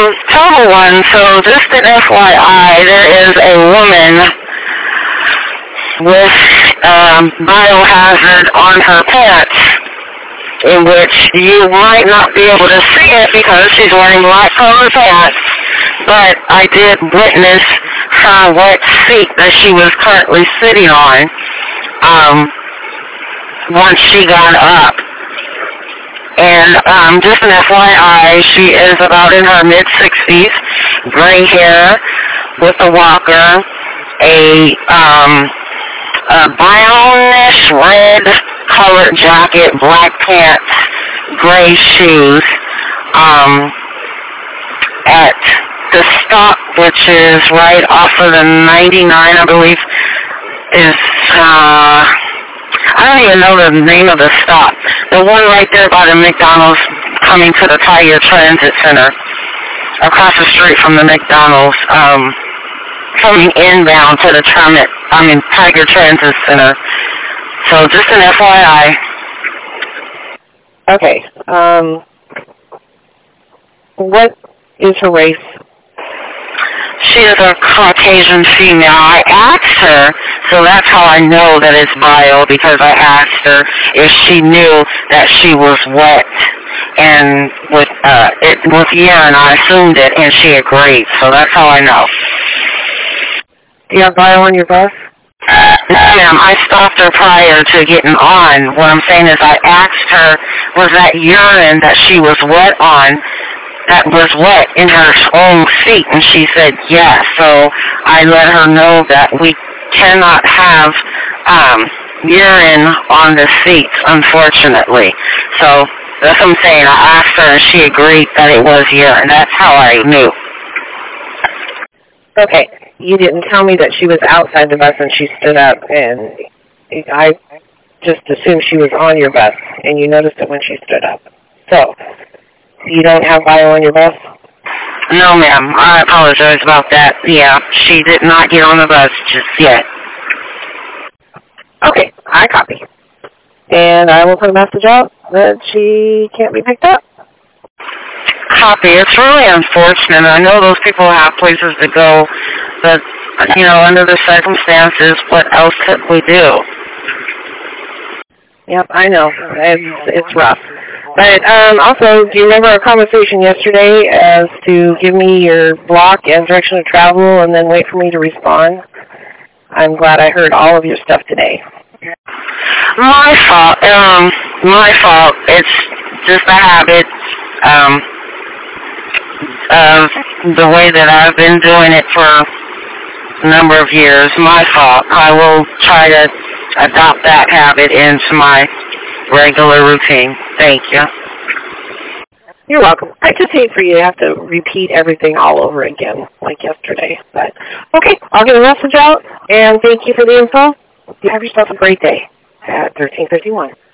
Total one. So just an FYI, there is a woman with biohazard on her pants, in which you might not be able to see it because she's wearing light colored pants, but I did witness her wet seat that she was currently sitting on once she got up. And just an FYI, she is about in her mid-60s, gray hair, with a walker, a brownish red colored jacket, black pants, gray shoes, at the stop, which is right off of the 99, I believe, is, I don't even know the name of the stop. The one right there by the McDonald's coming to the Tiger Transit Center, across the street from the McDonald's, coming inbound to the Tiger Transit Center. So just an FYI. Okay. What is her race? She is a Caucasian female. I asked her, so that's how I know that it's bio, because I asked her if she knew that she was wet and with urine. I assumed it, and she agreed. So that's how I know. Do you have bio on your bus? No, ma'am. I stopped her prior to getting on. What I'm saying is I asked her, was that urine that she was wet on, that was wet in her own seat? And she said yes. So I let her know that we cannot have urine on the seats, unfortunately. So that's what I'm saying. I asked her and she agreed that it was urine. That's how I knew. Okay. You didn't tell me that she was outside the bus and she stood up, and I just assumed she was on your bus, and you noticed it when she stood up. So, you don't have bio on your bus? No, ma'am. I apologize about that. Yeah, she did not get on the bus just yet. Okay, I copy. And I will put a message out that she can't be picked up. Copy. It's really unfortunate. I know those people have places to go, but, you know, under the circumstances, what else could we do? Yep, I know. It's rough. But also, do you remember our conversation yesterday as to give me your block and direction of travel and then wait for me to respond? I'm glad I heard all of your stuff today. My fault. It's just a habit of the way that I've been doing it for a number of years. My fault. I will try to adopt that habit into my regular routine. Thank you. You're welcome. I just hate for you to have to repeat everything all over again, like yesterday. But okay, I'll get a message out, and thank you for the info. You have yourself a great day at 1351.